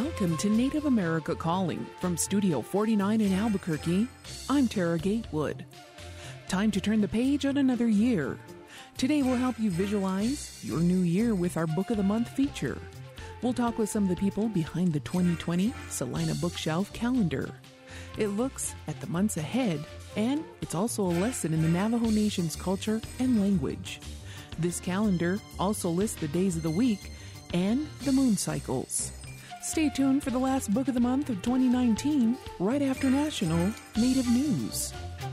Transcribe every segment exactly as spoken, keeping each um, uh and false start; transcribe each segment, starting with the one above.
Welcome to Native America Calling from Studio forty-nine in Albuquerque. I'm Tara Gatewood. Time to turn the page on another year. Today we'll help you visualize your new year with our Book of the Month feature. We'll talk with some of the people behind the twenty twenty Salina Bookshelf calendar. It looks at the months ahead, and it's also a lesson in the Navajo Nation's culture and language. This calendar also lists the days of the week and the moon cycles. Stay tuned for the last book of the month of twenty nineteen, right after National Native News.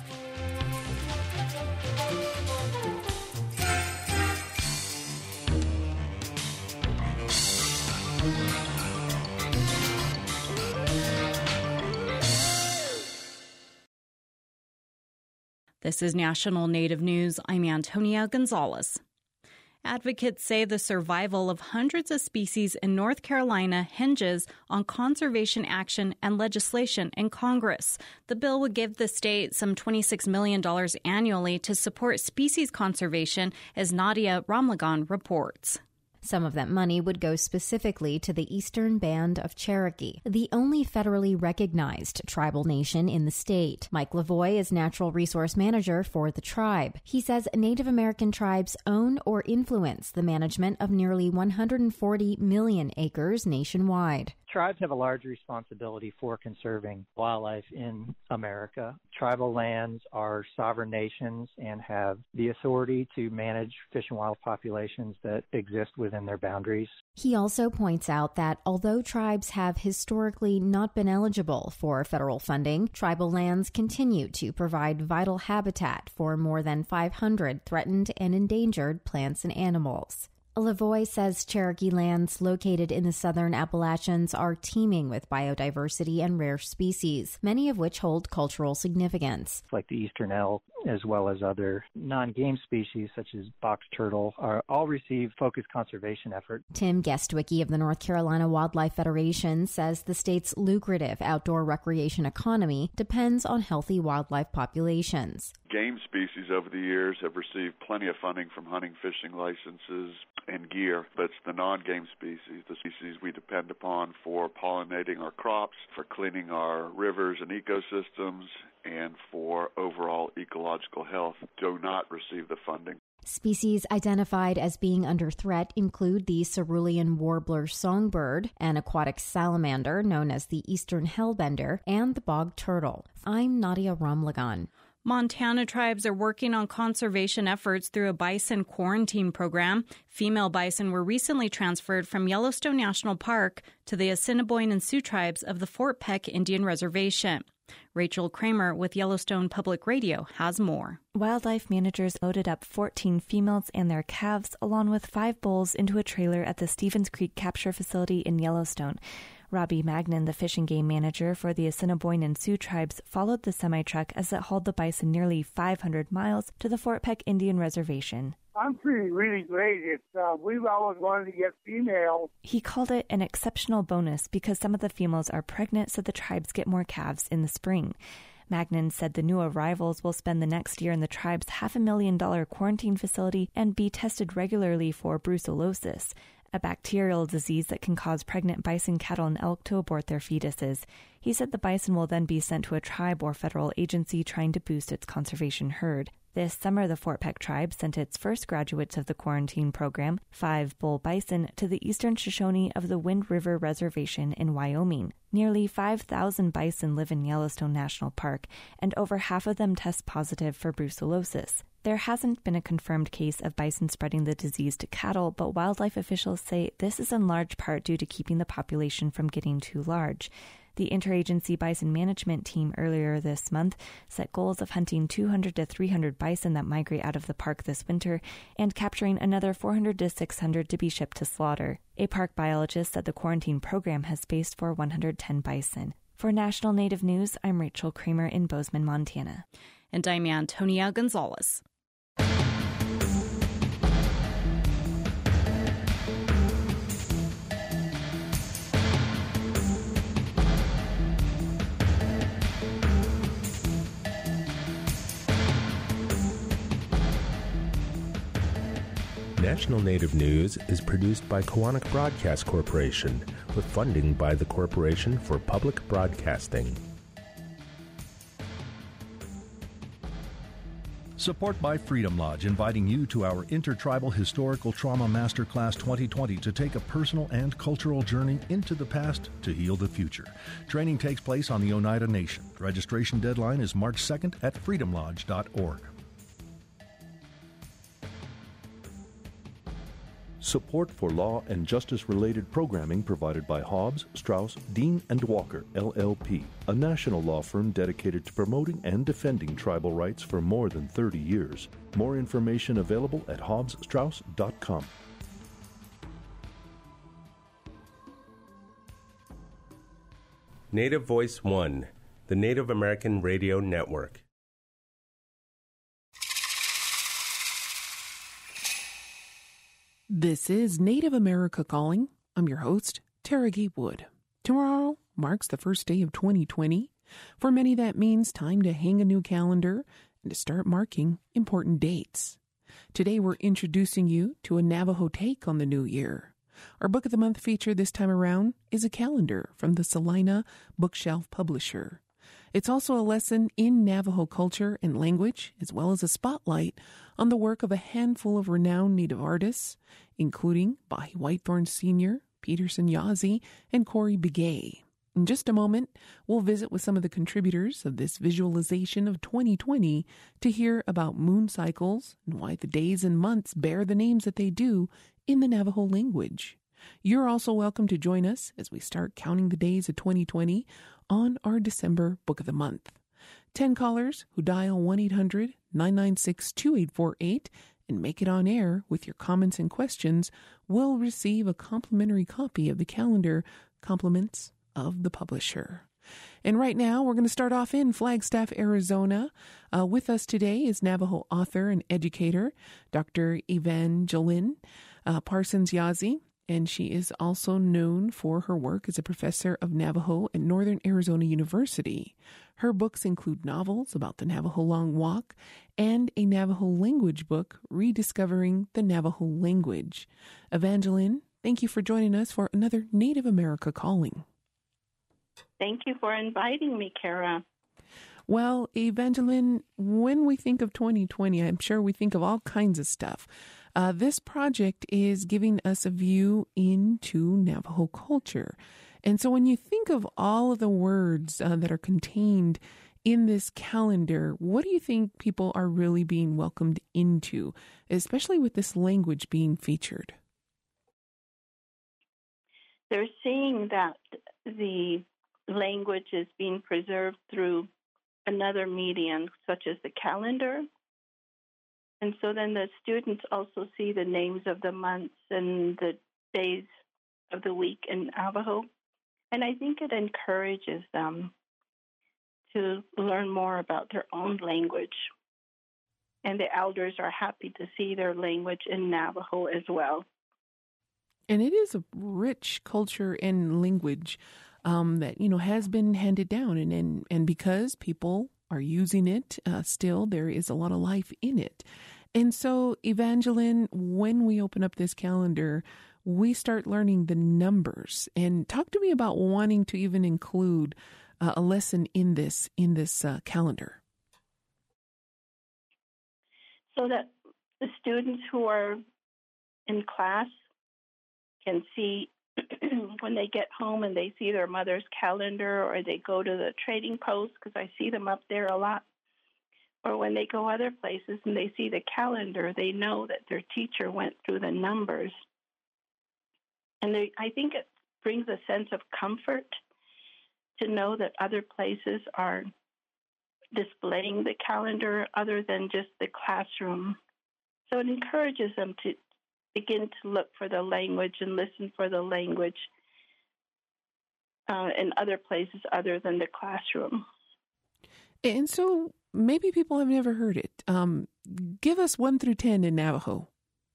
This is National Native News. I'm Antonia Gonzalez. Advocates say the survival of hundreds of species in North Carolina hinges on conservation action and legislation in Congress. The bill would give the state some twenty-six million dollars annually to support species conservation, as Nadia Ramlagan reports. Some of that money would go specifically to the Eastern Band of Cherokee, the only federally recognized tribal nation in the state. Mike Lavoie is Natural Resource Manager for the tribe. He says Native American tribes own or influence the management of nearly one hundred forty million acres nationwide. Tribes have a large responsibility for conserving wildlife in America. Tribal lands are sovereign nations and have the authority to manage fish and wildlife populations that exist within their boundaries. He also points out that although tribes have historically not been eligible for federal funding, tribal lands continue to provide vital habitat for more than five hundred threatened and endangered plants and animals. Lavoie says Cherokee lands located in the southern Appalachians are teeming with biodiversity and rare species, many of which hold cultural significance. Like the eastern elk, as well as other non-game species such as box turtle, are all receive focused conservation effort. Tim Gestwicki of the North Carolina Wildlife Federation says the state's lucrative outdoor recreation economy depends on healthy wildlife populations. Game species over the years have received plenty of funding from hunting, fishing licenses, and gear, but it's the non-game species, the species we depend upon for pollinating our crops, for cleaning our rivers and ecosystems, and for overall ecological health, do not receive the funding. Species identified as being under threat include the cerulean warbler songbird, an aquatic salamander known as the eastern hellbender, and the bog turtle. I'm Nadia Ramlagan. Montana tribes are working on conservation efforts through a bison quarantine program. Female bison were recently transferred from Yellowstone National Park to the Assiniboine and Sioux tribes of the Fort Peck Indian Reservation. Rachel Kramer with Yellowstone Public Radio has more. Wildlife managers loaded up fourteen females and their calves, along with five bulls, into a trailer at the Stevens Creek Capture Facility in Yellowstone. Robbie Magnan, the fish and game manager for the Assiniboine and Sioux tribes, followed the semi-truck as it hauled the bison nearly five hundred miles to the Fort Peck Indian Reservation. I'm feeling really great. It's uh, we've always wanted to get female. He called it an exceptional bonus because some of the females are pregnant, so the tribes get more calves in the spring. Magnan said the new arrivals will spend the next year in the tribe's half a million dollar quarantine facility and be tested regularly for brucellosis, a bacterial disease that can cause pregnant bison, cattle, and elk to abort their fetuses. He said the bison will then be sent to a tribe or federal agency trying to boost its conservation herd. This summer, the Fort Peck tribe sent its first graduates of the quarantine program, five bull bison, to the eastern Shoshone of the Wind River Reservation in Wyoming. Nearly five thousand bison live in Yellowstone National Park, and over half of them test positive for brucellosis. There hasn't been a confirmed case of bison spreading the disease to cattle, but wildlife officials say this is in large part due to keeping the population from getting too large. The Interagency Bison Management Team earlier this month set goals of hunting two hundred to three hundred bison that migrate out of the park this winter and capturing another four hundred to six hundred to be shipped to slaughter. A park biologist said the quarantine program has space for one hundred ten bison. For National Native News, I'm Rachel Kramer in Bozeman, Montana. And I'm Antonia Gonzalez. National Native News is produced by Koahnic Broadcast Corporation with funding by the Corporation for Public Broadcasting. Support by Freedom Lodge, inviting you to our Intertribal Historical Trauma Masterclass twenty twenty to take a personal and cultural journey into the past to heal the future. Training takes place on the Oneida Nation. Registration deadline is March second at freedom lodge dot org. Support for law and justice-related programming provided by Hobbs, Strauss, Dean and Walker, L L P, a national law firm dedicated to promoting and defending tribal rights for more than thirty years. More information available at hobbs strauss dot com. Native Voice One, the Native American Radio Network. This is Native America Calling. I'm your host, Tara Gatewood. Tomorrow marks the first day of twenty twenty. For many, that means time to hang a new calendar and to start marking important dates. Today, we're introducing you to a Navajo take on the new year. Our Book of the Month feature this time around is a calendar from the Salina Bookshelf publisher. It's also a lesson in Navajo culture and language, as well as a spotlight on the work of a handful of renowned Native artists, including Bahi Whitethorn Senior, Peterson Yazzie, and Corey Begay. In just a moment, we'll visit with some of the contributors of this visualization of twenty twenty to hear about moon cycles and why the days and months bear the names that they do in the Navajo language. You're also welcome to join us as we start counting the days of twenty twenty on our December Book of the Month. Ten callers who dial one eight hundred nine nine six two eight four eight and make it on air with your comments and questions will receive a complimentary copy of the calendar, Compliments of the Publisher. And right now, we're going to start off in Flagstaff, Arizona. Uh, with us today is Navajo author and educator, Doctor Evangeline uh, Parsons Yazzie. And she is also known for her work as a professor of Navajo at Northern Arizona University. Her books include novels about the Navajo Long Walk and a Navajo language book, Rediscovering the Navajo Language. Evangeline, thank you for joining us for another Native America Calling. Thank you for inviting me, Kara. Well, Evangeline, when we think of twenty twenty, I'm sure we think of all kinds of stuff. Uh, this project is giving us a view into Navajo culture. And so when you think of all of the words uh, that are contained in this calendar, what do you think people are really being welcomed into, especially with this language being featured? They're seeing that the language is being preserved through another medium, such as the calendar. And so then the students also see the names of the months and the days of the week in Navajo. And I think it encourages them to learn more about their own language. And the elders are happy to see their language in Navajo as well. And it is a rich culture and language um, that, you know, has been handed down. And, and, and because people are using it uh, still, there is a lot of life in it. And so, Evangeline, when we open up this calendar, we start learning the numbers. And talk to me about wanting to even include uh, a lesson in this in this uh, calendar. So that the students who are in class can see when they get home and they see their mother's calendar, or they go to the trading post, because I see them up there a lot, or when they go other places and they see the calendar, they know that their teacher went through the numbers. And they, I think it brings a sense of comfort to know that other places are displaying the calendar other than just the classroom. So it encourages them to begin to look for the language and listen for the language uh, in other places other than the classroom. And so maybe people have never heard it. Um, give us one through ten in Navajo.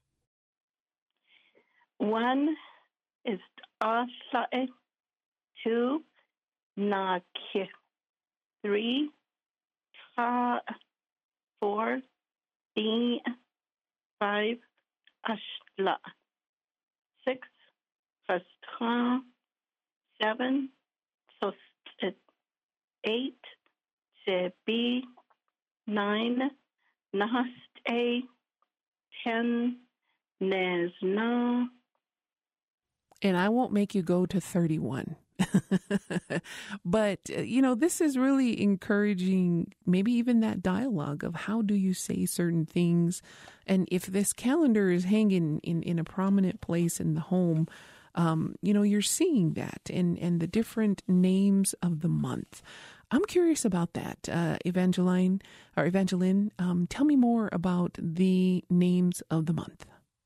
One is Asae, two, Naki, three, Ta, four, Di, five, ashla. Six, fastran. Seven, so eight, sebi. Nine, nahaste. Ten, nezna. And I won't make you go to thirty-one. But, uh, you know, this is really encouraging maybe even that dialogue of how do you say certain things. And if this calendar is hanging in, in a prominent place in the home, um, you know, you're seeing that and, and the different names of the month. I'm curious about that, uh, Evangeline, or Evangeline. Um, tell me more about the names of the month.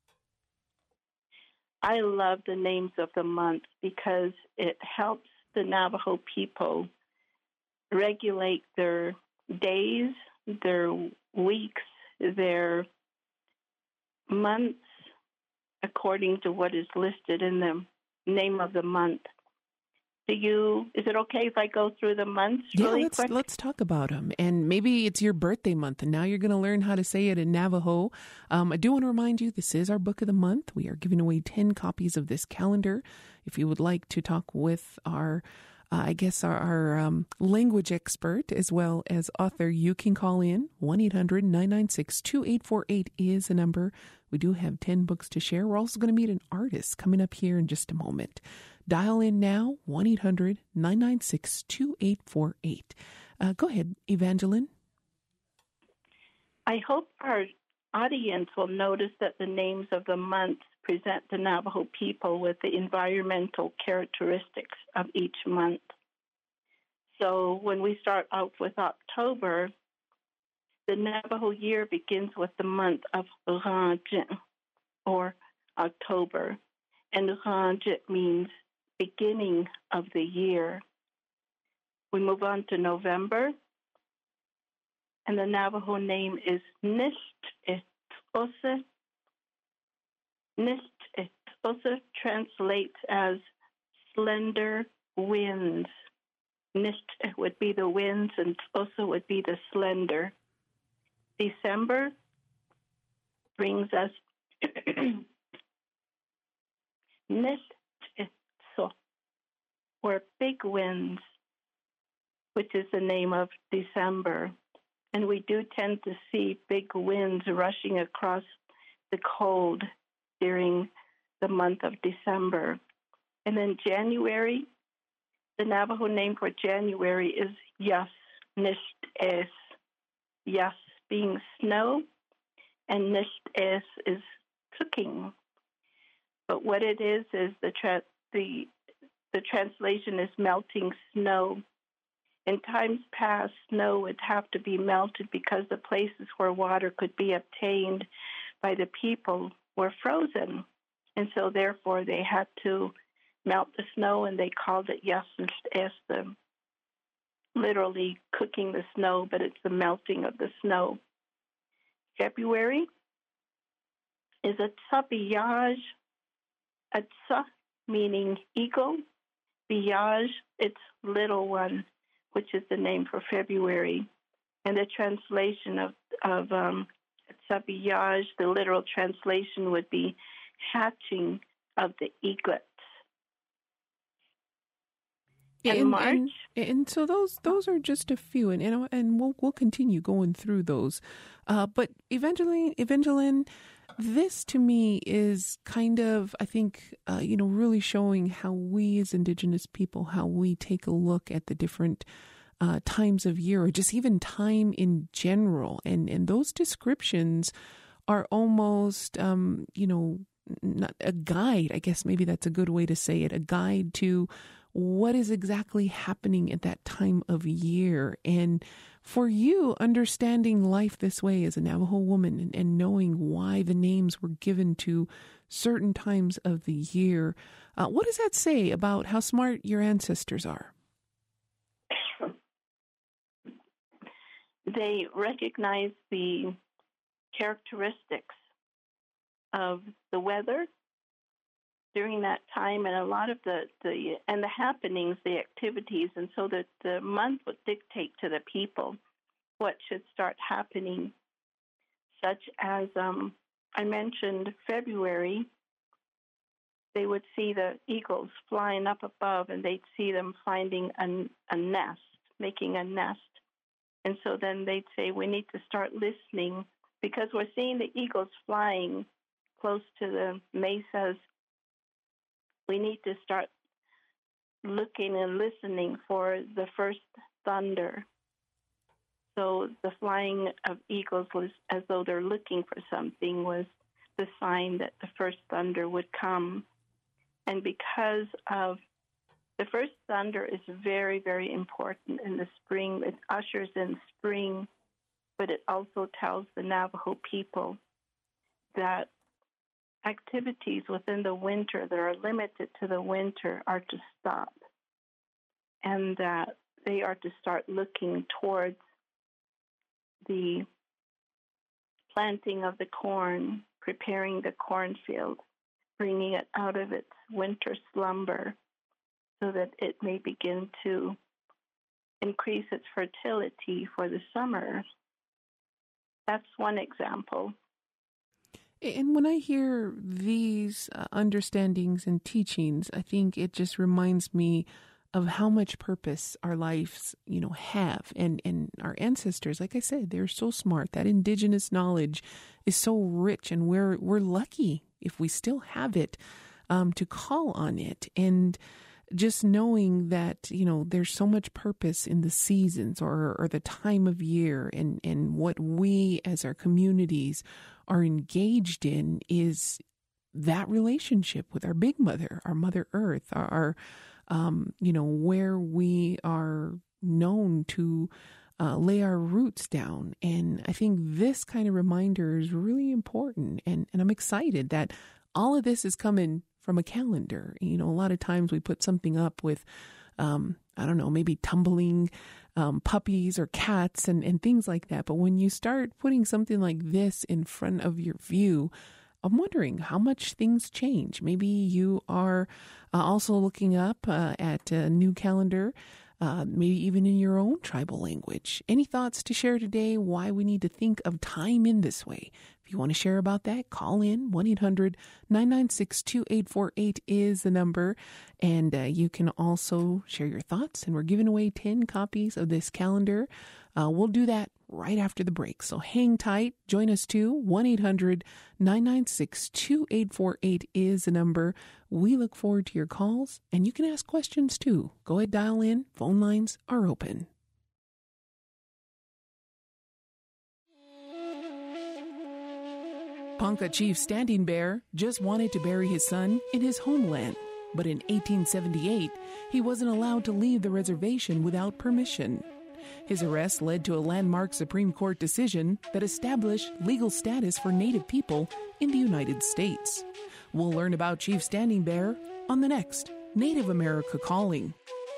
I love the names of the month because it helps the Navajo people regulate their days, their weeks, their months according to what is listed in the name of the month. Do you, is it okay if I go through the months yeah, really let's, quick? let's talk about them. And maybe it's your birthday month, and now you're going to learn how to say it in Navajo. Um, I do want to remind you, this is our book of the month. We are giving away ten copies of this calendar. If you would like to talk with our, uh, I guess, our, our um, language expert as well as author, you can call in. one eight hundred nine nine six two eight four eight is the number. We do have ten books to share. We're also going to meet an artist coming up here in just a moment. Dial in now, one eight hundred nine nine six two eight four eight. Uh, go ahead, Evangeline. I hope our audience will notice that the names of the months present the Navajo people with the environmental characteristics of each month. So when we start out with October, the Navajo year begins with the month of Rajin, or October. And Rajin means beginning of the year. We move on to November, and the Navajo name is Nisht'itose. Nisht'itose translates as slender winds. Nisht would be the winds, and Tose would be the slender. December brings us Nisht'itso, or big winds, which is the name of December. And we do tend to see big winds rushing across the cold during the month of December. And then January, the Navajo name for January is Yas Nisht'es. Yas being snow, and Nisht'es is cooking. But what it is is the tra- the the translation is melting snow. In times past, snow would have to be melted because the places where water could be obtained by the people were frozen. And so therefore they had to melt the snow, and they called it Yasn'es, the literally cooking the snow, but it's the melting of the snow. February is a tsabiyaj, a tsa meaning eagle, biyaj, its little one, which is the name for February. And the translation of, of um, tsabiyaj, the literal translation would be hatching of the eaglets. And, and March. And, and so those those are just a few, and and, and we'll we'll continue going through those. Uh, but Evangeline, Evangeline, this to me is kind of, I think, uh, you know, really showing how we as Indigenous people, how we take a look at the different uh, times of year, or just even time in general, and and those descriptions are almost, um, you know, not a guide. I guess maybe that's a good way to say it, a guide to what is exactly happening at that time of year. And for you, understanding life this way as a Navajo woman, and, and knowing why the names were given to certain times of the year, uh, what does that say about how smart your ancestors are? They recognize the characteristics of the weather during that time, and a lot of the, the and the happenings, the activities, and so that the month would dictate to the people what should start happening, such as um, I mentioned February, they would see the eagles flying up above, and they'd see them finding a, a nest, making a nest. And so then they'd say, we need to start listening, because we're seeing the eagles flying close to the mesas. We need to start looking and listening for the first thunder. So the flying of eagles was as though they're looking for something, was the sign that the first thunder would come. And because of the first thunder is very, very important in the spring. It ushers in spring, but it also tells the Navajo people that activities within the winter that are limited to the winter are to stop, and that they are to start looking towards the planting of the corn, preparing the cornfield, bringing it out of its winter slumber so that it may begin to increase its fertility for the summer. That's one example. And when I hear these uh, understandings and teachings, I think it just reminds me of how much purpose our lives, you know, have. And, and our ancestors, like I said, they're so smart. That indigenous knowledge is so rich, and we're we're lucky if we still have it, um, to call on it. And just knowing that, you know, there's so much purpose in the seasons or, or the time of year, and, and what we as our communities are engaged in is that relationship with our big mother, our Mother Earth, our, our um, you know, where we are known to uh, lay our roots down. And I think this kind of reminder is really important. And, and I'm excited that all of this is coming from a calendar. You know, a lot of times we put something up with, um, I don't know, maybe tumbling um, puppies or cats and, and things like that. But when you start putting something like this in front of your view, I'm wondering how much things change. Maybe you are uh, also looking up uh, at a new calendar, uh, maybe even in your own tribal language. Any thoughts to share today why we need to think of time in this way? If you want to share about that, call in. one eight hundred nine nine six two eight four eight is the number. And uh, you can also share your thoughts. And we're giving away ten copies of this calendar. Uh, we'll do that right after the break. So hang tight. Join us too. one eight hundred nine nine six two eight four eight is the number. We look forward to your calls. And you can ask questions too. Go ahead, dial in. Phone lines are open. Ponca Chief Standing Bear just wanted to bury his son in his homeland, but in eighteen seventy-eight, he wasn't allowed to leave the reservation without permission. His arrest led to a landmark Supreme Court decision that established legal status for Native people in the United States. We'll learn about Chief Standing Bear on the next Native America Calling.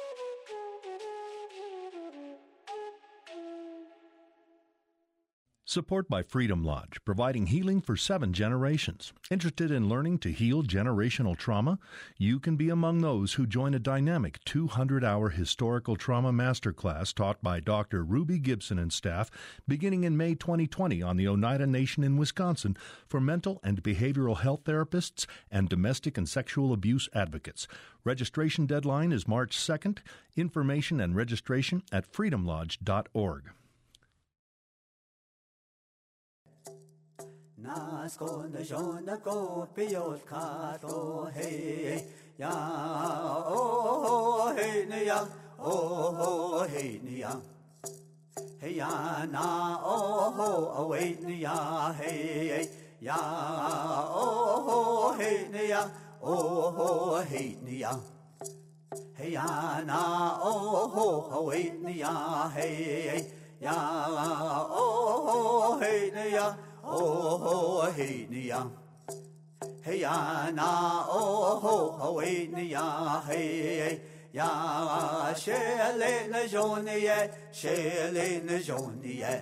Support by Freedom Lodge, providing healing for seven generations. Interested in learning to heal generational trauma? You can be among those who join a dynamic two hundred hour historical trauma masterclass taught by Doctor Ruby Gibson and staff beginning in May twenty twenty on the Oneida Nation in Wisconsin for mental and behavioral health therapists and domestic and sexual abuse advocates. Registration deadline is March second. Information and registration at freedom lodge dot org. Nasko na jona ko piyot kato hey ya oh hey ne ya oh hey ne ya hey ya na oh away ne ya hey ya oh hey ne ya oh hey ne ya hey ya na oh away ne ya hey ya oh hey ne ya oh hey niya hey ya na oh hey niya hey ya shele na joniye shele na joniye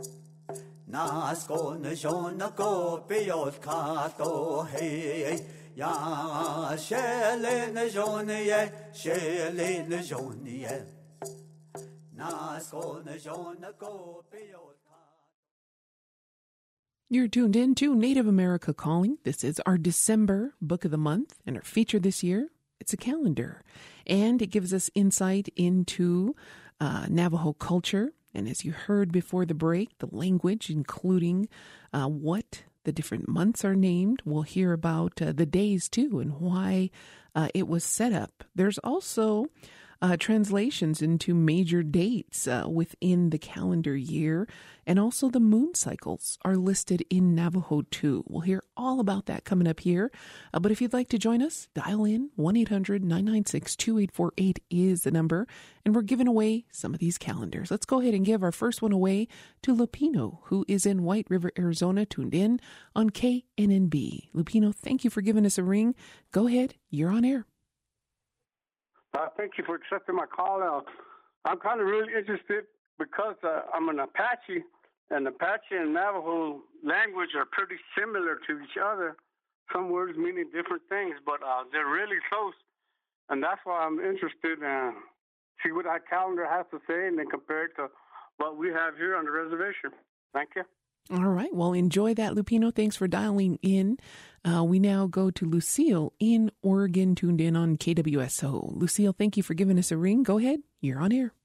nasko na jona ko piyot kato hey ya shele na joniye shele na joniye nasko na jona ko piyot. You're tuned in to Native America Calling. This is our December book of the month, and our feature this year, it's a calendar. And it gives us insight into uh, Navajo culture. And as you heard before the break, the language, including uh, what the different months are named. We'll hear about uh, the days, too, and why uh, it was set up. There's also Uh, translations into major dates uh, within the calendar year, and also the moon cycles are listed in Navajo too. We'll hear all about that coming up here. Uh, but if you'd like to join us, dial in. one eight hundred nine nine six two eight four eight is the number, and we're giving away some of these calendars. Let's go ahead and give our first one away to Lupino, who is in White River, Arizona, tuned in on K N N B. Lupino, thank you for giving us a ring. Go ahead, you're on air. Uh, thank you for accepting my call. Uh, I'm kind of really interested because uh, I'm an Apache, and Apache and Navajo language are pretty similar to each other. Some words meaning different things, but uh, they're really close, and that's why I'm interested in see what our calendar has to say and then compare it to what we have here on the reservation. Thank you. All right. Well, enjoy that, Lupino. Thanks for dialing in. Uh, we now go to Lucille in Oregon, tuned in on K W S O. Lucille, thank you for giving us a ring. Go ahead. You're on air.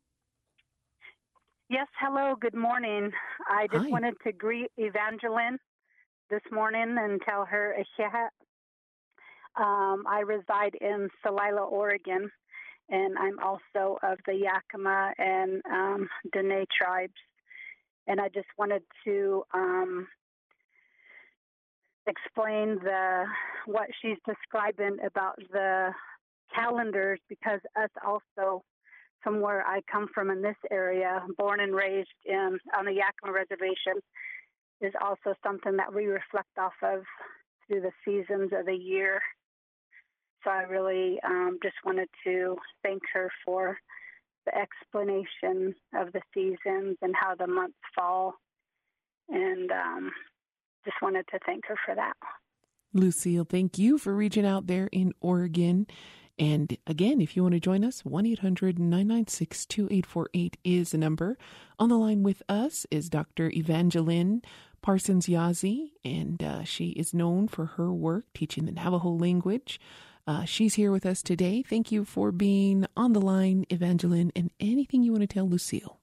Yes. Hello. Good morning. I just Hi. wanted to greet Evangeline this morning and tell her Asheha. Um, I reside in Celila, Oregon, and I'm also of the Yakima and um, Dene tribes. And I just wanted to um, explain the what she's describing about the calendars, because us also, from where I come from in this area, born and raised in on the Yakima Reservation, is also something that we reflect off of through the seasons of the year. So I really um, just wanted to thank her for the explanation of the seasons and how the months fall, and um, just wanted to thank her for that. Lucille, thank you for reaching out there in Oregon. And again, if you want to join us, one eight hundred nine nine six two eight four eight is the number. On the line with us is Doctor Evangeline Parsons Yazzie, and uh, she is known for her work teaching the Navajo language. Uh, she's here with us today. Thank you for being on the line, Evangeline, and anything you want to tell Lucille.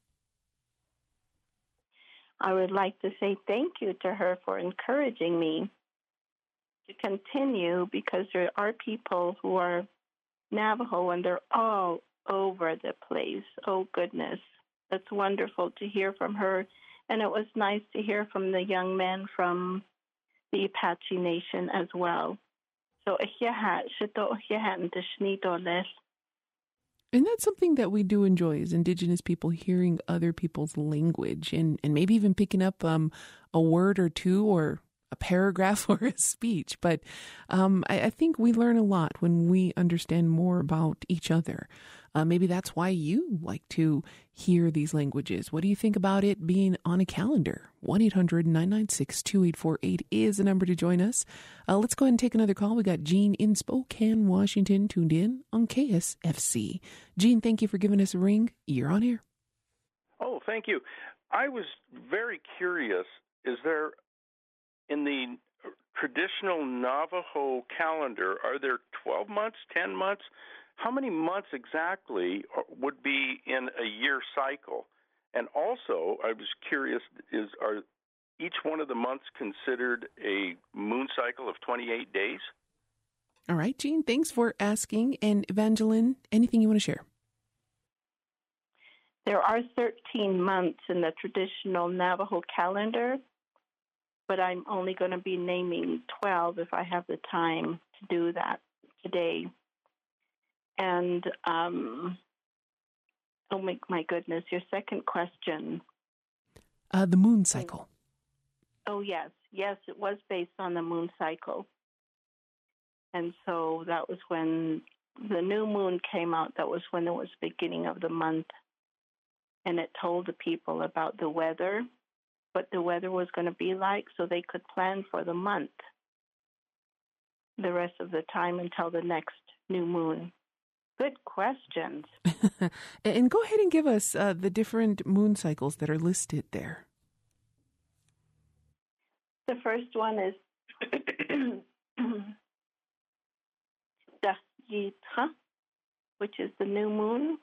I would like to say thank you to her for encouraging me to continue, because there are people who are Navajo and they're all over the place. Oh, goodness. It's wonderful to hear from her. And it was nice to hear from the young men from the Apache Nation as well. So, and that's something that we do enjoy as Indigenous people, hearing other people's language and, and maybe even picking up um, a word or two or a paragraph or a speech. But um, I, I think we learn a lot when we understand more about each other. Uh, maybe that's why you like to hear these languages. What do you think about it being on a calendar? one eight hundred nine nine six two eight four eight is the number to join us. Uh, let's go ahead and take another call. We got Jean in Spokane, Washington, tuned in on K S F C. Jean, thank you for giving us a ring. You're on air. Oh, thank you. I was very curious. Is there, in the traditional Navajo calendar, are there twelve months, ten months? How many months exactly would be in a year cycle? And also, I was curious, is are each one of the months considered a moon cycle of twenty-eight days? All right, Jean, thanks for asking. And Evangeline, anything you want to share? There are thirteen months in the traditional Navajo calendar, but I'm only going to be naming twelve if I have the time to do that today. And, um, oh my, my goodness, your second question. Uh, the moon cycle. Oh, yes. Yes, it was based on the moon cycle. And so that was when the new moon came out. That was when it was the beginning of the month. And it told the people about the weather, what the weather was going to be like, so they could plan for the month, the rest of the time until the next new moon. Good questions. And go ahead and give us uh, the different moon cycles that are listed there. The first one is Dahjitra, which is the new moon.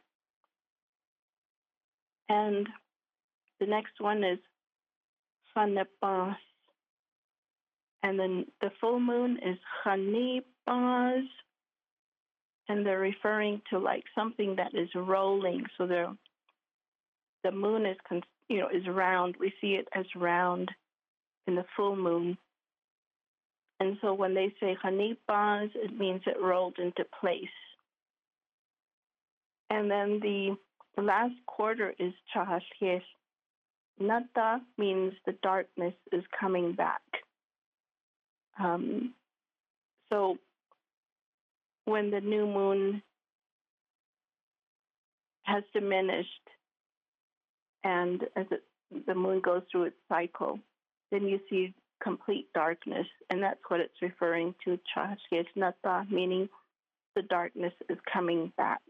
And the next one is Hanebas. And then the full moon is Hanebas. And they're referring to like something that is rolling. So they're, the moon is, you know, is round. We see it as round in the full moon. And so when they say Hanebas, it means it rolled into place. And then the The last quarter is Chahashesh. Nata means the darkness is coming back. Um, so when the new moon has diminished and as it, the moon goes through its cycle, then you see complete darkness, and that's what it's referring to, Chahashesh Nata, meaning the darkness is coming back.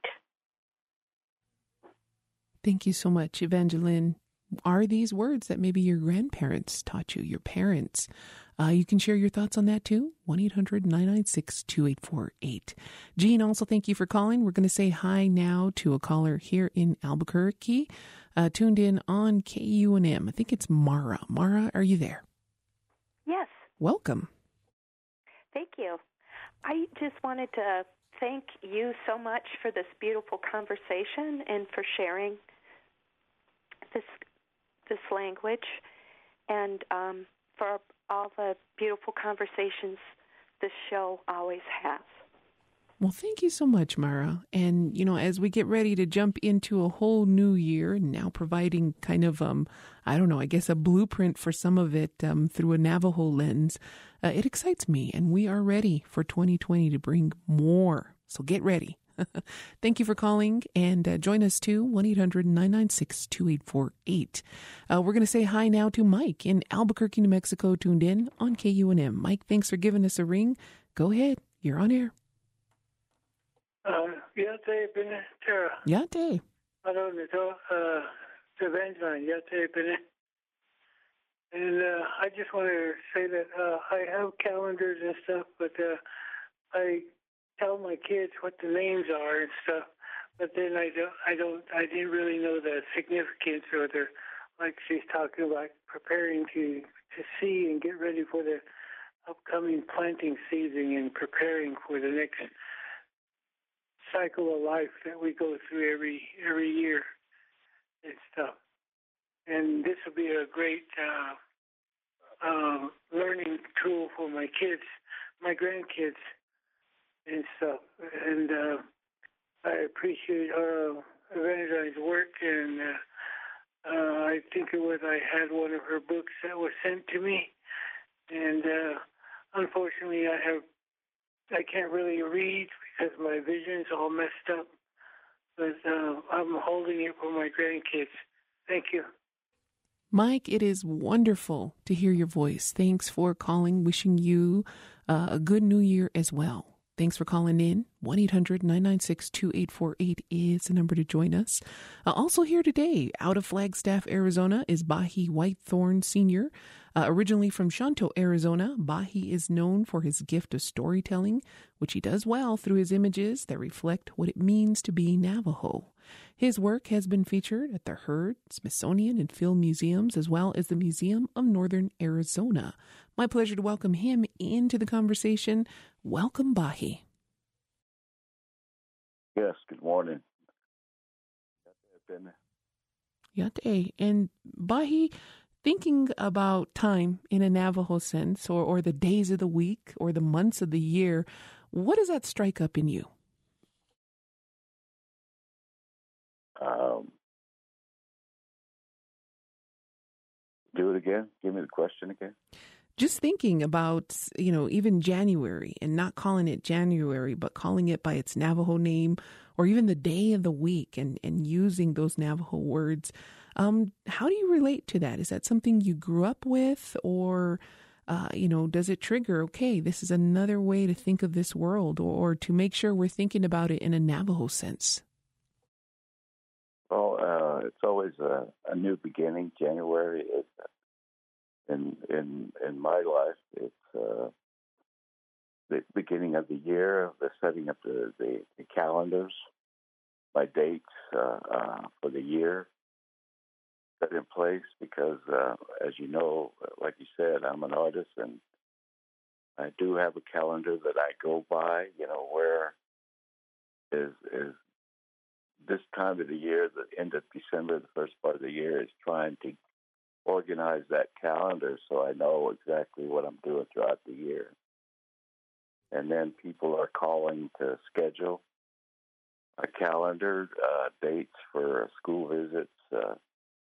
Thank you so much, Evangeline. Are these words that maybe your grandparents taught you, your parents? Uh, you can share your thoughts on that too. one eight hundred nine nine six two eight four eight. Jean, also thank you for calling. We're going to say hi now to a caller here in Albuquerque, uh, tuned in on K U N M. I think it's Mara. Mara, are you there? Yes. Welcome. Thank you. I just wanted to thank you so much for this beautiful conversation and for sharing this this language, and um, for all the beautiful conversations this show always has. Well, thank you so much, Mara. And, you know, as we get ready to jump into a whole new year, now providing kind of, um, I don't know, I guess a blueprint for some of it um, through a Navajo lens, uh, it excites me. And we are ready for twenty twenty to bring more. So get ready. Thank you for calling, and uh, join us too, one eight hundred nine nine six two eight four eight. Uh, we're going to say hi now to Mike in Albuquerque, New Mexico, tuned in on K U N M. Mike, thanks for giving us a ring. Go ahead. You're on air. Uh, Yate Bene Terra. Yate. Hello, Nito. Uh, Evangeline. Yate Bene. And uh, I just want to say that uh, I have calendars and stuff, but uh, I tell my kids what the names are and stuff. But then I don't, I don't, I didn't really know the significance, or the, like she's talking about preparing to to see and get ready for the upcoming planting season and preparing for the next cycle of life that we go through every every year and stuff. And this will be a great uh, uh, learning tool for my kids, my grandkids, and stuff. And uh, I appreciate uh, Evangeline's work, and uh, uh, I think it was I had one of her books that was sent to me, and uh, unfortunately I have I can't really read because my vision's all messed up, but uh, I'm holding it for my grandkids. Thank you. Mike, it is wonderful to hear your voice. Thanks for calling. Wishing you uh, a good new year as well. Thanks for calling in. one eight hundred nine nine six two eight four eight is the number to join us. Uh, also here today, out of Flagstaff, Arizona, is Bahi Whitethorn Senior Uh, originally from Shanto, Arizona, Bahi is known for his gift of storytelling, which he does well through his images that reflect what it means to be Navajo. His work has been featured at the Heard, Smithsonian, and Field Museums, as well as the Museum of Northern Arizona. My pleasure to welcome him into the conversation. Welcome, Bahi. Yes, good morning. Yate. And Bahi, thinking about time in a Navajo sense, or, or the days of the week, or the months of the year, what does that strike up in you? Um, do it again. Give me the question again. Just thinking about, you know, even January, and not calling it January, but calling it by its Navajo name, or even the day of the week, and, and using those Navajo words. Um, how do you relate to that? Is that something you grew up with, or, uh, you know, does it trigger, okay, this is another way to think of this world, or, or to make sure we're thinking about it in a Navajo sense? Well, uh, it's always a, a new beginning. January is in in in my life, it's uh, the beginning of the year, the setting up the, the, the calendars, my dates uh, uh, for the year set in place because, uh, as you know, like you said, I'm an artist and I do have a calendar that I go by, you know, where is is this time of the year, the end of December, the first part of the year, is trying to organize that calendar so I know exactly what I'm doing throughout the year. And then people are calling to schedule a calendar, uh, dates for school visits, uh,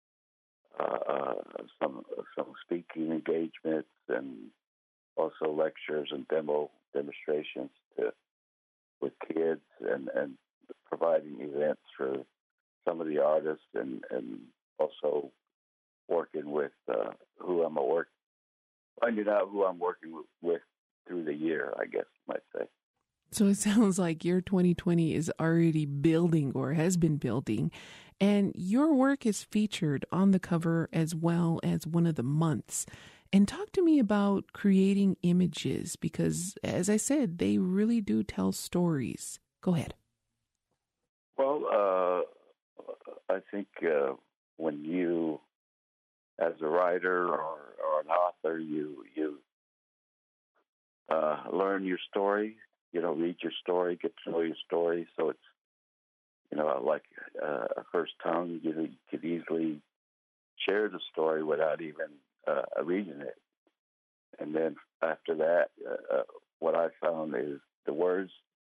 uh, uh, some some speaking engagements, and also lectures and demo demonstrations to with kids, and, and providing events for some of the artists, and, and also working with uh, who I'm a work, finding out who I'm working with, with through the year, I guess you might say. So it sounds like your twenty twenty is already building or has been building, and your work is featured on the cover as well as one of the months. And talk to me about creating images because, as I said, they really do tell stories. Go ahead. Well, uh, I think uh, when you, as a writer or, or an author, you you uh, learn your story. You know, read your story, get to know your story. So it's, you know, like uh, a first tongue. You, you could easily share the story without even uh, reading it. And then after that, uh, what I found is the words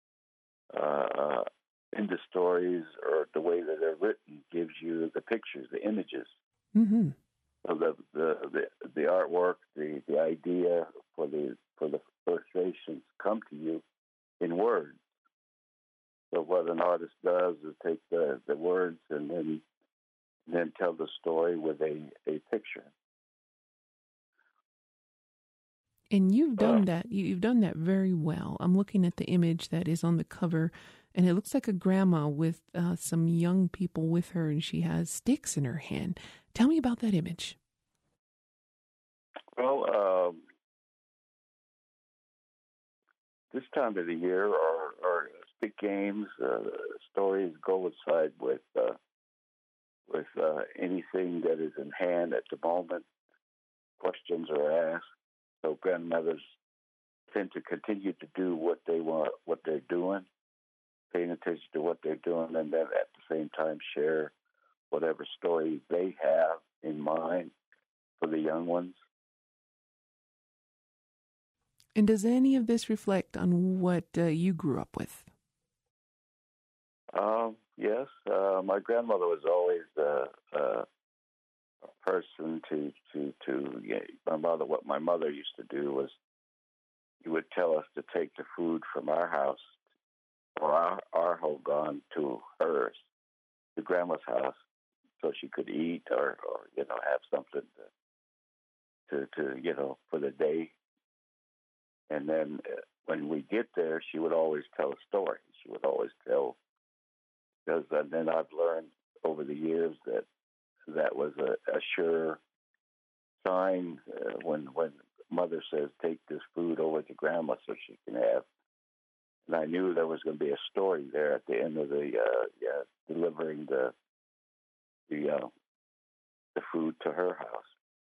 uh, in the stories or the way that they're written gives you the pictures, the images. Mm-hmm. So the, the the the artwork, the, the idea for the for the illustrations come to you in words. So what an artist does is take the, the words and then then tell the story with a, a picture. And you've done that. You've done that very well. I'm looking at the image that is on the cover, and it looks like a grandma with uh, some young people with her, and she has sticks in her hand. Tell me about that image. Well, um, this time of the year, our, our stick games, uh, stories go aside with uh, with uh, anything that is in hand at the moment. Questions are asked. So grandmothers tend to continue to do what they want, what they're doing, paying attention to what they're doing, and then at the same time share whatever story they have in mind for the young ones. And does any of this reflect on what uh, you grew up with? Um, yes. Uh, my grandmother was always uh, uh, a person to, to, to yeah, my mother, what my mother used to do was she would tell us to take the food from our house or our, our hogan to hers, to grandma's house, so she could eat or, or you know, have something to, to, to, you know, for the day. And then uh, when we get there, she would always tell a story. She would always tell, because uh, then I've learned over the years that that was a, a sure sign uh, when when mother says, take this food over to grandma so she can have. And I knew there was going to be a story there at the end of the, uh, yeah, delivering the the uh, the food to her house.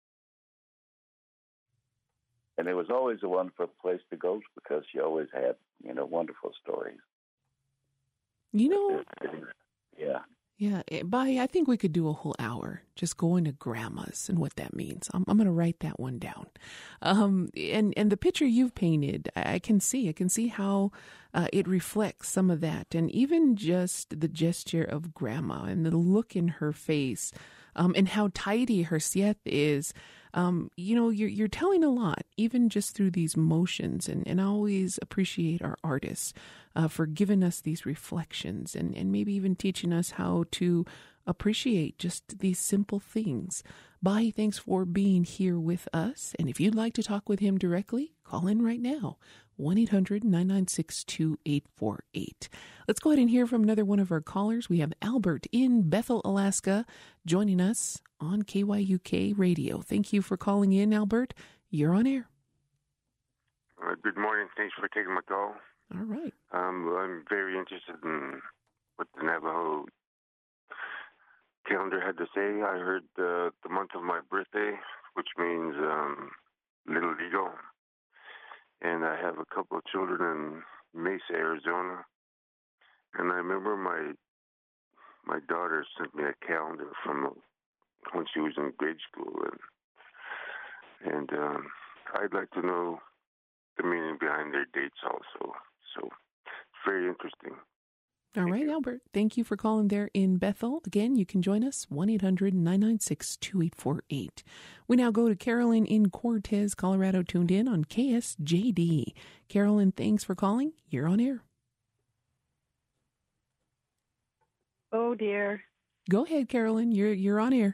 And it was always a wonderful place to go because she always had, you know, wonderful stories. You know, yeah. Yeah, Bai, I think we could do a whole hour just going to grandmas and what that means. I'm, I'm going to write that one down. Um, and, and the picture you've painted, I can see. I can see how uh, it reflects some of that. And even just the gesture of grandma and the look in her face um, and how tidy her siete is. Um, you know, you're, you're telling a lot, even just through these motions. And, and I always appreciate our artists uh, for giving us these reflections and, and maybe even teaching us how to appreciate just these simple things. Bai, thanks for being here with us. And if you'd like to talk with him directly, call in right now, one eight hundred nine nine six two eight four eight. Let's go ahead and hear from another one of our callers. We have Albert in Bethel, Alaska, joining us on K Y U K Radio. Thank you for calling in, Albert. You're on air. Uh, good morning. Thanks for taking my call. All right. Um, I'm very interested in what the Navajo calendar had to say. I heard uh, the month of my birthday, which means um, Little Eagle. And I have a couple of children in Mesa, Arizona. And I remember my my daughter sent me a calendar from when she was in grade school. And, and um, I'd like to know the meaning behind their dates also. So it's very interesting. All right, Albert. Thank you for calling there in Bethel. Again, you can join us, one eight hundred nine nine six two eight four eight. We now go to Carolyn in Cortez, Colorado, tuned in on K S J D. Carolyn, thanks for calling. You're on air. Oh, dear. Go ahead, Carolyn. You're you're on air.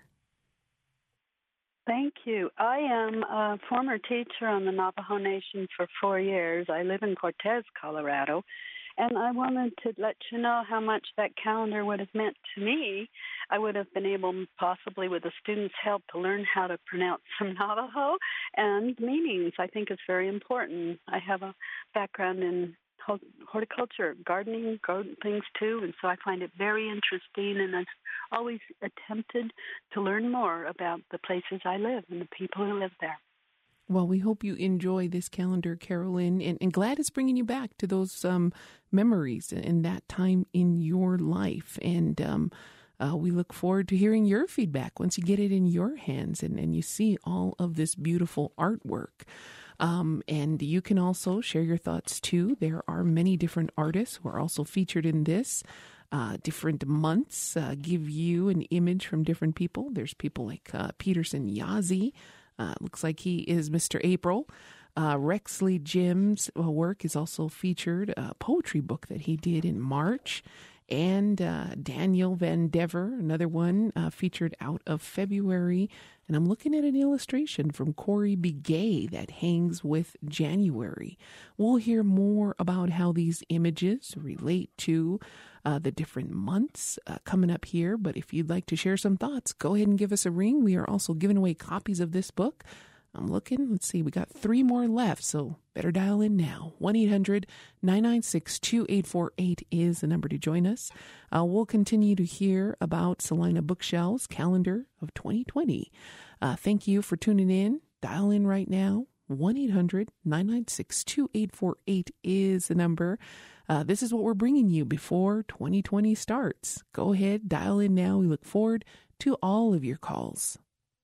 Thank you. I am a former teacher on the Navajo Nation for four years. I live in Cortez, Colorado. And I wanted to let you know how much that calendar would have meant to me. I would have been able, possibly with the students' help, to learn how to pronounce some Navajo and meanings. I think it's very important. I have a background in horticulture, gardening, garden things too, and so I find it very interesting, and I've always attempted to learn more about the places I live and the people who live there. Well, we hope you enjoy this calendar, Carolyn, and, and glad it's bringing you back to those um, memories and that time in your life. And um, uh, we look forward to hearing your feedback once you get it in your hands and, and you see all of this beautiful artwork. Um, and you can also share your thoughts, too. There are many different artists who are also featured in this. Uh, different months uh, give you an image from different people. There's people like uh, Peterson Yazzie. Uh, looks like he is Mister April. Uh, Rexley Jim's uh, work is also featured, a poetry book that he did in March. And uh, Daniel Van Dever, another one uh, featured out of February. And I'm looking at an illustration from Corey Begay that hangs with January. We'll hear more about how these images relate to uh, the different months uh, coming up here. But if you'd like to share some thoughts, go ahead and give us a ring. We are also giving away copies of this book. I'm looking. Let's see. We got three more left, so better dial in now. one eight hundred nine nine six two eight four eight is the number to join us. Uh, we'll continue to hear about Salina Bookshelves calendar of twenty twenty. Uh, thank you for tuning in. Dial in right now. one eight hundred nine nine six two eight four eight is the number. Uh, this is what we're bringing you before twenty twenty starts. Go ahead, dial in now. We look forward to all of your calls.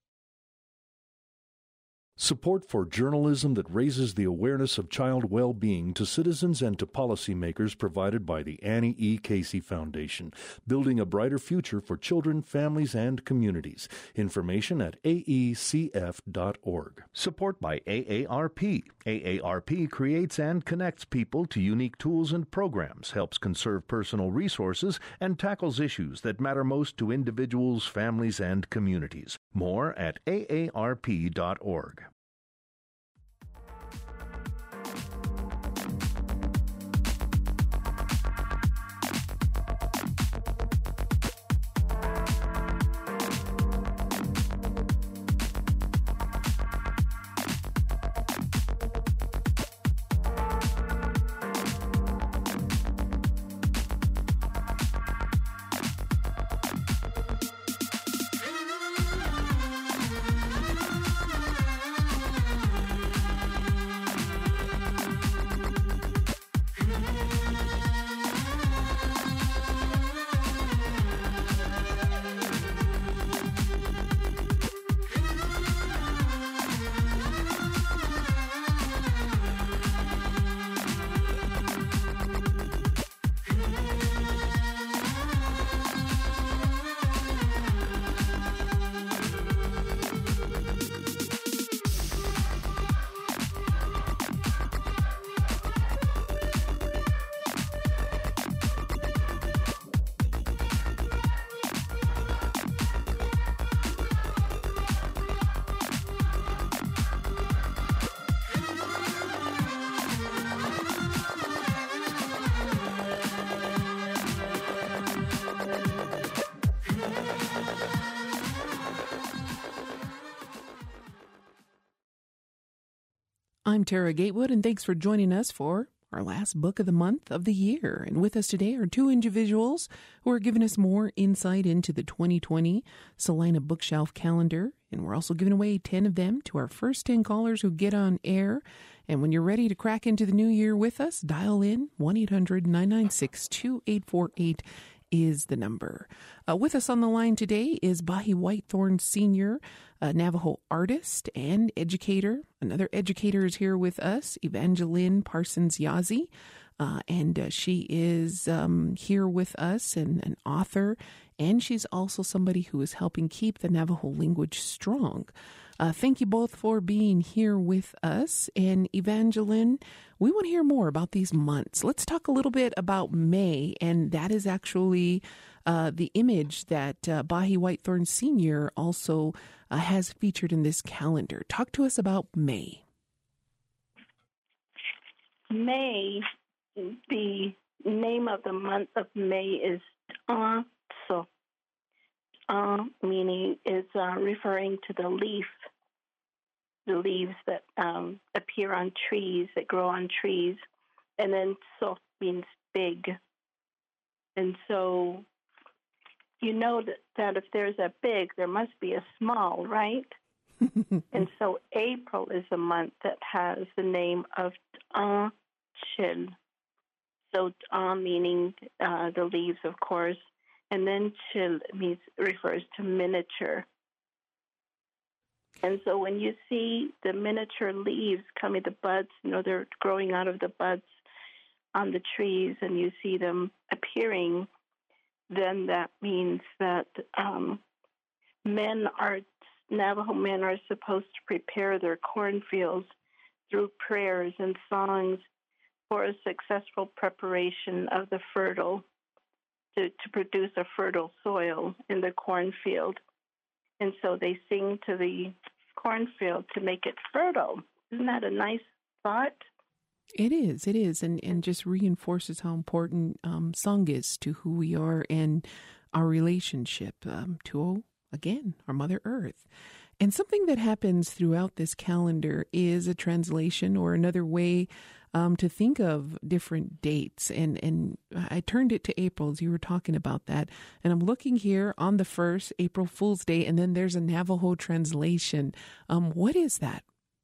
Support for journalism that raises the awareness of child well-being to citizens and to policymakers provided by the Annie E. Casey Foundation, building a brighter future for children, families, and communities. Information at A E C F dot org. Support by A A R P. A A R P creates and connects people to unique tools and programs, helps conserve personal resources, and tackles issues that matter most to individuals, families, and communities. More at A A R P dot org. I'm Tara Gatewood, and thanks for joining us for our last book of the month of the year. And with us today are two individuals who are giving us more insight into the twenty twenty Salina Bookshelf Calendar. And we're also giving away ten of them to our first ten callers who get on air. And when you're ready to crack into the new year with us, dial in one eight hundred nine nine six two eight four eight is the number. Uh, with us on the line today is Bahi Whitethorn Senior, a Navajo artist and educator. Another educator is here with us, Evangeline Parsons Yazzie, uh, and uh, she is um, here with us, and an author, and she's also somebody who is helping keep the Navajo language strong. Uh, thank you both for being here with us. And Evangeline, we want to hear more about these months. Let's talk a little bit about May, and that is actually uh, the image that uh, Bahi Whitethorn Senior also uh, has featured in this calendar. Talk to us about May. May, the name of the month of May is T'an So. Uh, meaning is uh, referring to the leaf, the leaves that um, appear on trees, that grow on trees. And then so means big. And so you know that, that if there's a big, there must be a small, right? And so April is a month that has the name of T'an Chil. So T'an meaning uh, the leaves, of course. And then chil means refers to miniature. And so when you see the miniature leaves coming, the buds, you know, they're growing out of the buds on the trees, and you see them appearing, then that means that um, men are, Navajo men are supposed to prepare their cornfields through prayers and songs for a successful preparation of the fertile To, to produce a fertile soil in the cornfield. And so they sing to the cornfield to make it fertile. Isn't that a nice thought? It is, it is, and, and just reinforces how important um, song is to who we are and our relationship um, to, again, our Mother Earth. And something that happens throughout this calendar is a translation or another way Um, to think of different dates. And, and I turned it to April as you were talking about that. And I'm looking here on the first, April Fool's Day, and then there's a Navajo translation. Um, what is that?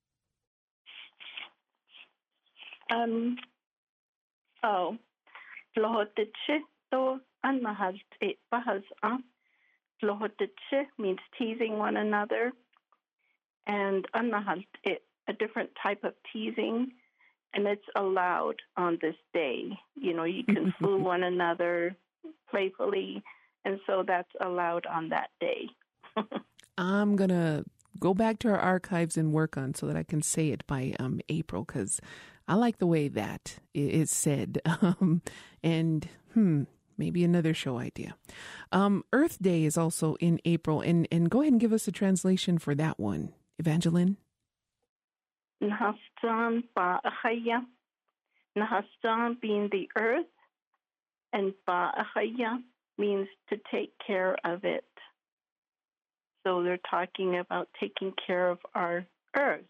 Um, oh, means teasing one another, and a different type of teasing. And it's allowed on this day. You know, you can fool one another playfully, and so that's allowed on that day. I'm going to go back to our archives and work on so that I can say it by um, April, because I like the way that is said. Um, and, hmm, maybe another show idea. Um, Earth Day is also in April, and, and go ahead and give us a translation for that one, Evangeline. Nahastan Ba'achaya. Nahastan being the earth, and Ba'achaya means to take care of it. So they're talking about taking care of our earth.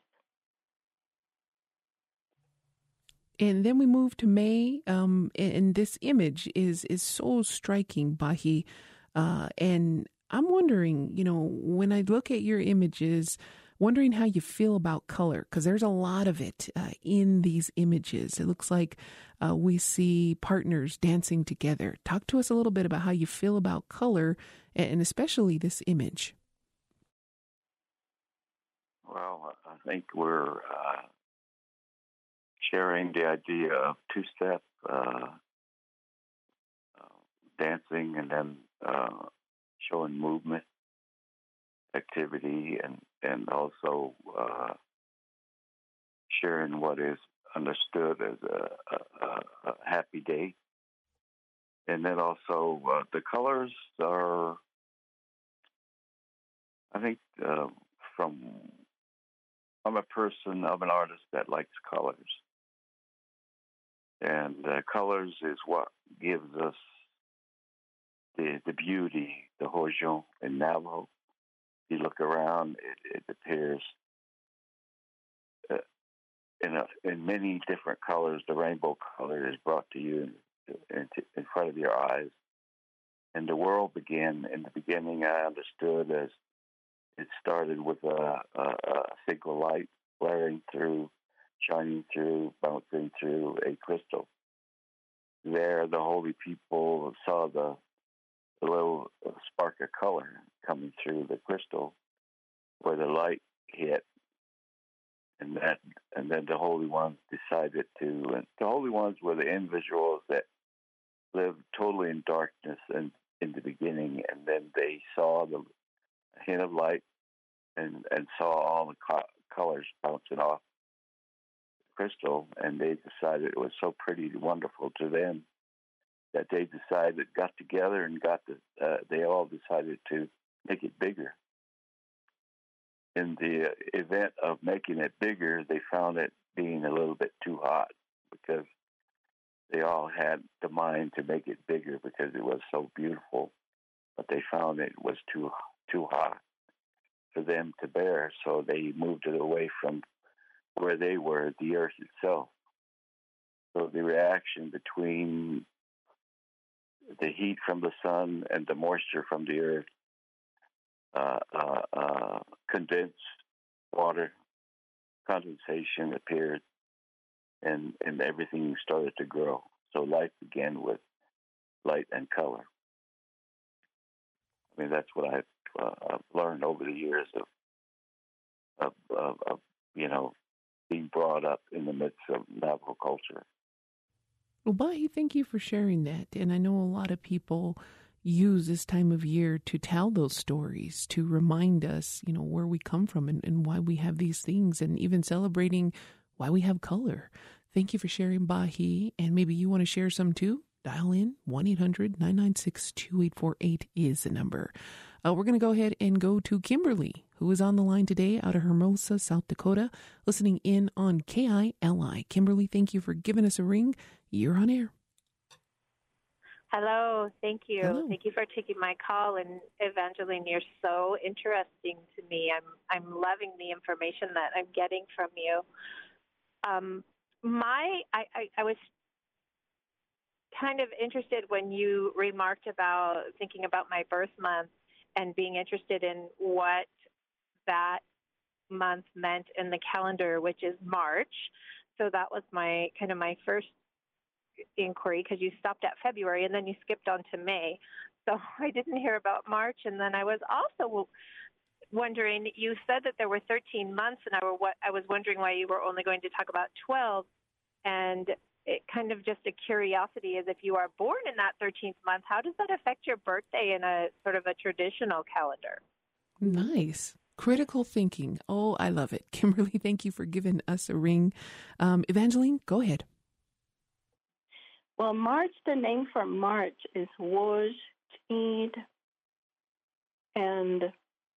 And then we move to May, um, and this image is, is so striking, Bahi. Uh, and I'm wondering, you know, when I look at your images, wondering how you feel about color, because there's a lot of it uh, in these images. It looks like uh, we see partners dancing together. Talk to us a little bit about how you feel about color, and especially this image. Well, I think we're uh, sharing the idea of two-step uh, uh, dancing, and then uh, showing movement, activity, and and also uh, sharing what is understood as a, a, a happy day. And then also uh, the colors are, I think, uh, from, I'm a person, I'm an artist that likes colors. And uh, colors is what gives us the the beauty, the Hojon in Navajo. You look around, it, it appears uh, in a, in many different colors. The rainbow color is brought to you in, in, in front of your eyes. And the world began, in the beginning, I understood as it started with a, a, a single light flaring through, shining through, bouncing through a crystal. There, the holy people saw the, the little spark of color coming through the crystal where the light hit. And that, and then the holy ones decided to, and the holy ones were the individuals that lived totally in darkness and in the beginning, and then they saw the hint of light and, and saw all the co- colors bouncing off the crystal, and they decided it was so pretty and wonderful to them that they decided, got together and got the, uh, they all decided to make it bigger. In the event of making it bigger, they found it being a little bit too hot because they all had the mind to make it bigger because it was so beautiful, but they found it was too too hot for them to bear, so they moved it away from where they were, the earth itself. So the reaction between the heat from the sun and the moisture from the earth uh, uh, uh, condensed water, condensation appeared, and, and everything started to grow. So life began with light and color. I mean, that's what I've, uh, I've learned over the years of, of, of, of, you know, being brought up in the midst of Navajo culture. Well, Bahi, thank you for sharing that. And I know a lot of people use this time of year to tell those stories, to remind us, you know, where we come from and, and why we have these things, and even celebrating why we have color. Thank you for sharing, Bahi. And maybe you want to share some too? Dial in. one eight hundred nine nine six two eight four eight is the number. Uh, we're going to go ahead and go to Kimberly, who is on the line today out of Hermosa, South Dakota, listening in on K I L I. Kimberly, thank you for giving us a ring. You're on air. Hello, thank you. Hello. Thank you for taking my call. And Evangeline, you're so interesting to me. I'm I'm loving the information that I'm getting from you. Um, my I, I, I was kind of interested when you remarked about thinking about my birth month and being interested in what that month meant in the calendar, which is March. So that was my kind of my first inquiry, because you stopped at February and then you skipped on to May. So I didn't hear about March. And then I was also wondering, you said that there were thirteen months, and I, were, I was wondering why you were only going to talk about twelve. And it kind of just a curiosity is, if you are born in that thirteenth month, how does that affect your birthday in a sort of a traditional calendar? Nice. Critical thinking. Oh, I love it. Kimberly, thank you for giving us a ring. Um, Evangeline, go ahead. Well, March, the name for March is Wojtid, and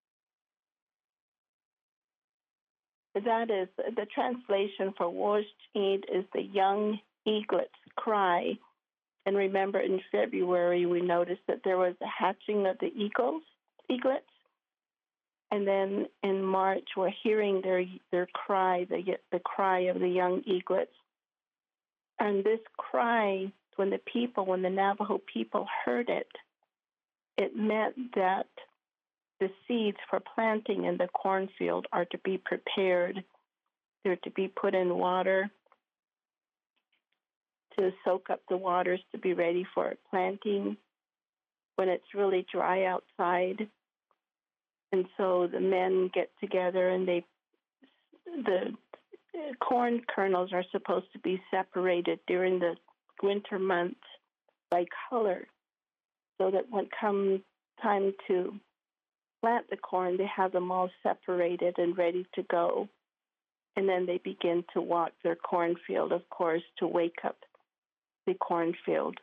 that is, the translation for Wojtid is the young eaglet's cry. And remember, in February, we noticed that there was a hatching of the eagles, eaglets. And then in March, we're hearing their their cry, the the cry of the young eaglets. And this cry, when the people, when the Navajo people heard it, it meant that the seeds for planting in the cornfield are to be prepared. They're to be put in water to soak up the waters to be ready for planting when it's really dry outside. And so the men get together, and they, the corn kernels are supposed to be separated during the winter months by color, so that when comes time to plant the corn, they have them all separated and ready to go. And then they begin to walk their cornfield, of course, to wake up the cornfield.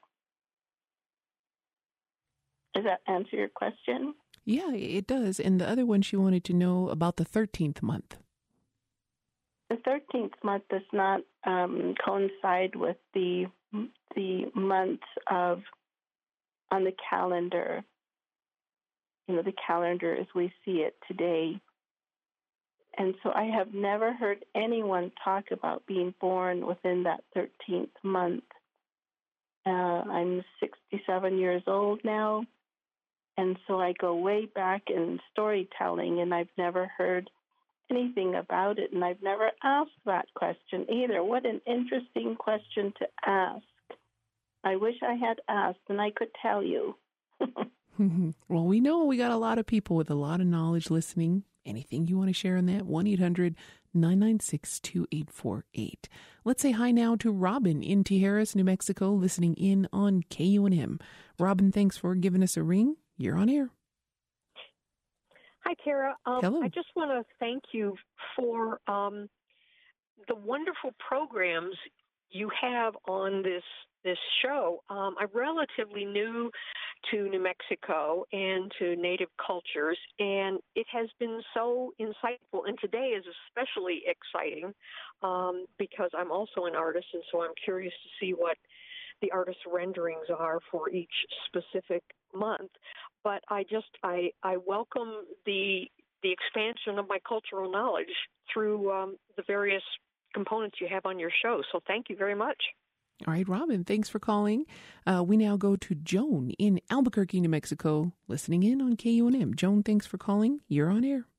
Does that answer your question? Yeah, it does. And the other one, she wanted to know about the thirteenth month. The thirteenth month does not um, coincide with the the months of on the calendar. You know, the calendar as we see it today. And so I have never heard anyone talk about being born within that thirteenth month. Uh, I'm sixty-seven years old now, and so I go way back in storytelling, and I've never heard anything about it, and I've never asked that question either. What an interesting question to ask. I wish I had asked, and I could tell you. Well, we know we got a lot of people with a lot of knowledge listening. Anything you want to share on that? one eight hundred nine nine six two eight four eight. Let's say hi now to Robin in Tijeras, New Mexico, listening in on K U N M. Robin, thanks for giving us a ring. You're on air. Hi, Tara. Um, Hello. I just want to thank you for um, the wonderful programs you have on this this show. Um, I'm relatively new to New Mexico and to Native cultures, and it has been so insightful. And today is especially exciting um, because I'm also an artist, and so I'm curious to see what the artist renderings are for each specific month. But I just I, I welcome the the expansion of my cultural knowledge through um, the various components you have on your show. So thank you very much. All right, Robin, thanks for calling. Uh, we now go to Joan in Albuquerque, New Mexico, listening in on K U N M. Joan, thanks for calling. You're on air.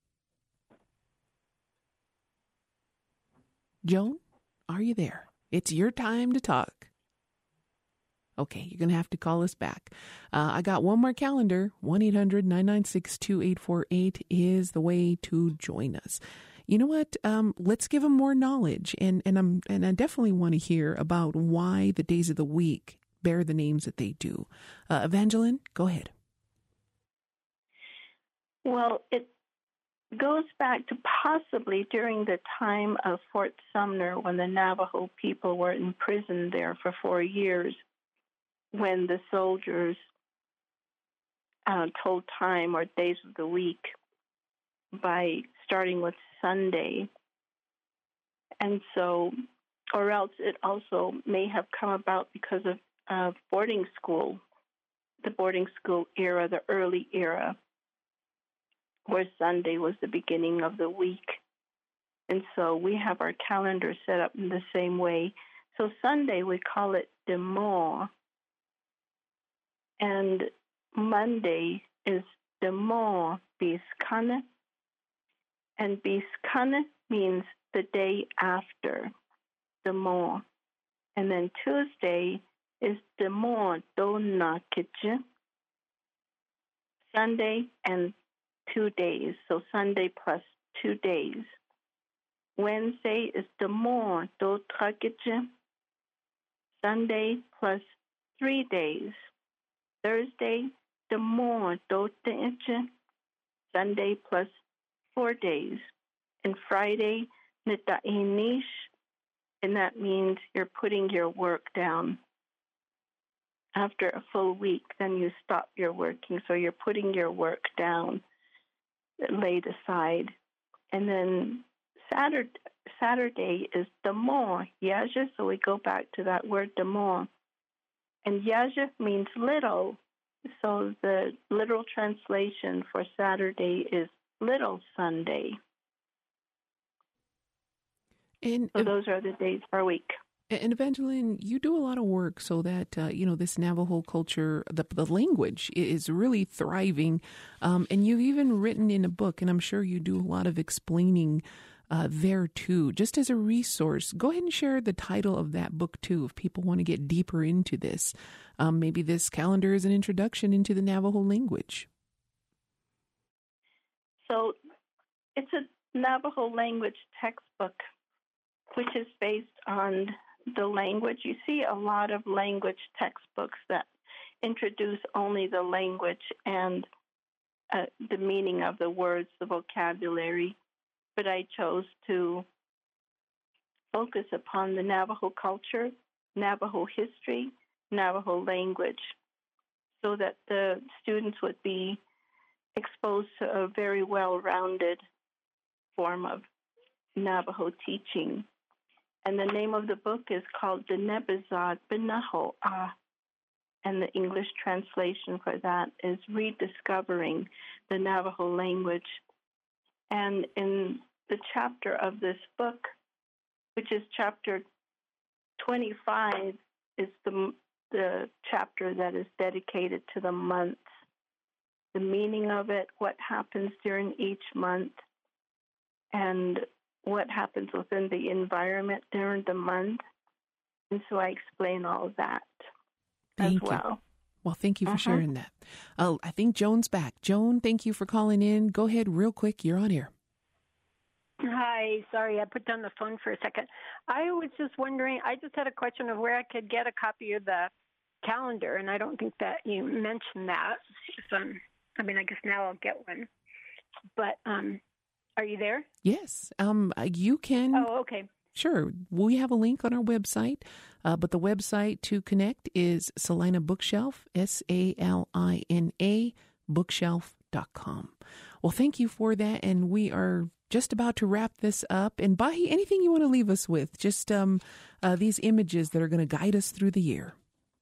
Joan, are you there? It's your time to talk. Okay, you're going to have to call us back. Uh, I got one more calendar. one eight hundred nine nine six two eight four eight is the way to join us. You know what? Um, let's give them more knowledge, and and I'm and I definitely want to hear about why the days of the week bear the names that they do. Uh, Evangeline, go ahead. Well, it goes back to possibly during the time of Fort Sumner, when the Navajo people were imprisoned there for four years, when the soldiers uh, told time or days of the week by starting with Sunday. And so, or else it also may have come about because of uh, boarding school, the boarding school era, the early era, where Sunday was the beginning of the week. And so we have our calendar set up in the same way. So Sunday, we call it Demo. And Monday is Demo Biskane. And Biskane means the day after, Demo. And then Tuesday is Demo Dona Kitchen. Sunday and two days, so Sunday plus two days. Wednesday is Demo Do Kitchen. Sunday plus three days. Thursday, Demo Do Kitchen. Sunday plus four days. And Friday, Nitainish, and that means you're putting your work down. After a full week, then you stop your working, so you're putting your work down, laid aside. And then Saturday, Saturday is Demo, Yaja, so we go back to that word Demo. And Yaja means little, so the literal translation for Saturday is Little Sunday. And so those are the days per week. And Evangeline, you do a lot of work so that, uh, you know, this Navajo culture, the, the language is really thriving. Um, and you've even written in a book, and I'm sure you do a lot of explaining uh, there too, just as a resource. Go ahead and share the title of that book too, if people want to get deeper into this. Um, maybe this calendar is an introduction into the Navajo language. So it's a Navajo language textbook, which is based on the language. You see a lot of language textbooks that introduce only the language and uh, the meaning of the words, the vocabulary. But I chose to focus upon the Navajo culture, Navajo history, Navajo language, so that the students would be exposed to a very well-rounded form of Navajo teaching. And the name of the book is called Denebizad Binaho'a, and the English translation for that is Rediscovering the Navajo Language. And in the chapter of this book, which is chapter twenty-five, is the the chapter that is dedicated to the months, the meaning of it, what happens during each month, and what happens within the environment during the month. And so I explain all of that thank as well. You. Well, thank you for uh-huh. sharing that. Uh, I think Joan's back. Joan, thank you for calling in. Go ahead real quick. You're on air. Hi, sorry, I put down the phone for a second. I was just wondering, I just had a question of where I could get a copy of the calendar, and I don't think that you mentioned that. So, I mean, I guess now I'll get one. But um, are you there? Yes, um, you can. Oh, okay. Sure. We have a link on our website, uh, but the website to connect is Salina Bookshelf, S A L I N A, bookshelf dot com. Well, thank you for that, and we are just about to wrap this up. And Bahi, anything you want to leave us with? Just um, uh, these images that are going to guide us through the year.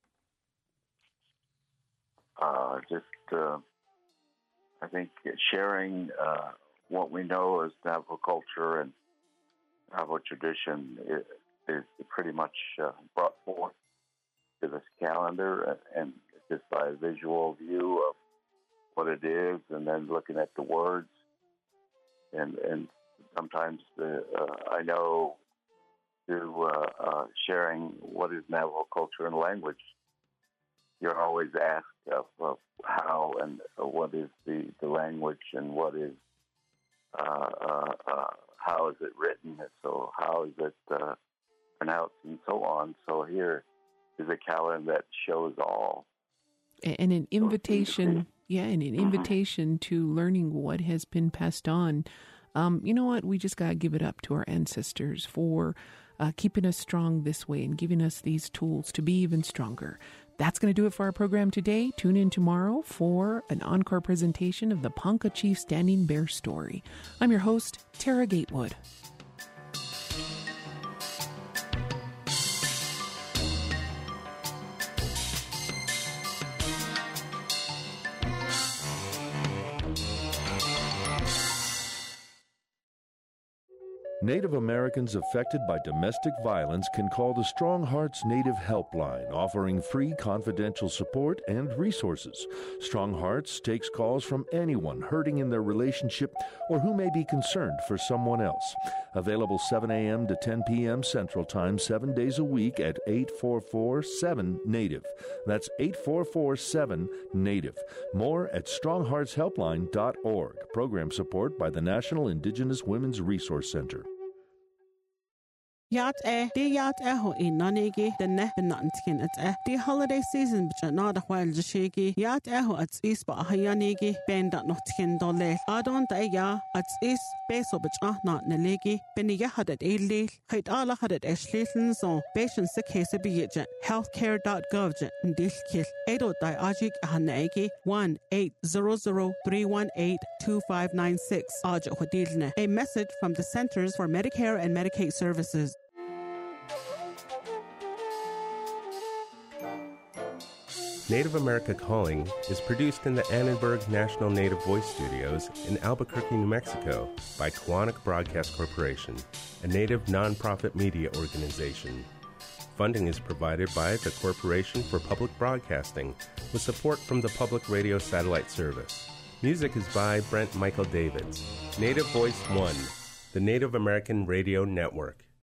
Uh, just, uh, I think sharing uh, what we know as Navajo culture and Navajo tradition is, is pretty much uh, brought forth to this calendar, and just by a visual view of what it is, and then looking at the words. And and sometimes the, uh, I know through uh, uh, sharing what is Navajo culture and language, you're always asked of, of how and uh, what is the, the language and what is uh, uh, uh, how is it written, so how is it uh, pronounced, and so on. So here is a calendar that shows all. And an invitation, yeah, and an invitation to learning what has been passed on. Um, you know what? We just got to give it up to our ancestors for uh, keeping us strong this way and giving us these tools to be even stronger. That's going to do it for our program today. Tune in tomorrow for an encore presentation of the Ponca Chief Standing Bear story. I'm your host, Tara Gatewood. Native Americans affected by domestic violence can call the Strong Hearts Native Helpline, offering free confidential support and resources. Strong Hearts takes calls from anyone hurting in their relationship or who may be concerned for someone else. Available seven a.m. to ten p.m. Central Time, seven days a week at eight four four seven NATIVE. That's eight four four seven NATIVE. More at strong hearts helpline dot org. Program support by the National Indigenous Women's Resource Center. Yacht eh, de yacht eho in nanegi, the ne benantikin at eh, the holiday season but not a while jashigi, yacht eho at east ba hayanigi, bend at notkin dole, adon de ya at east beso but ah not nelegi, benny yahad at early, height alla had at eshlitten so, patients the case of bejet, healthcare dot gov jet, and dilkil, edo di ajik hanegi, one eight zero zero three one eight two five nine six, aja hodilne, a message from the Centers for Medicare and Medicaid Services. Native America Calling is produced in the Annenberg National Native Voice Studios in Albuquerque, New Mexico by Koahnic Broadcast Corporation, a Native nonprofit media organization. Funding is provided by the Corporation for Public Broadcasting with support from the Public Radio Satellite Service. Music is by Brent Michael Davids. Native Voice One, the Native American Radio Network.